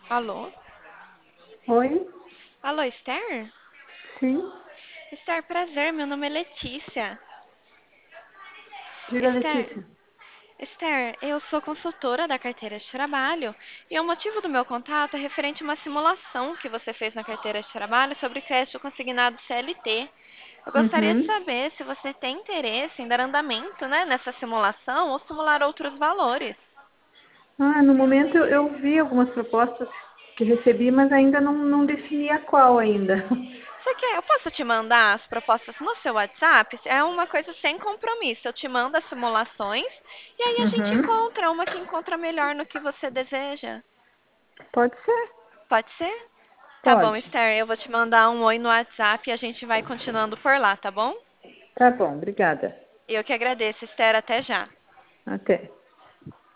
Alô? Oi? Alô, Esther? Sim? Esther, prazer, meu nome é Letícia. Diga, Esther, Letícia. Esther, eu sou consultora da carteira de trabalho e o motivo do meu contato é referente a uma simulação que você fez na carteira de trabalho sobre crédito consignado CLT. Eu gostaria de Uhum. saber se você tem interesse em dar andamento, né, nessa simulação ou simular outros valores. No momento eu vi algumas propostas que recebi, mas ainda não defini a qual ainda. Você quer? Eu posso te mandar as propostas no seu WhatsApp? É uma coisa sem compromisso. Eu te mando as simulações e aí a gente Uhum. encontra uma que encontra melhor no que você deseja. Pode ser? Pode ser? Tá bom, Pode. Esther. Eu vou te mandar um oi no WhatsApp e a gente vai continuando por lá, tá bom? Tá bom, obrigada. Eu que agradeço, Esther. Até já. Até.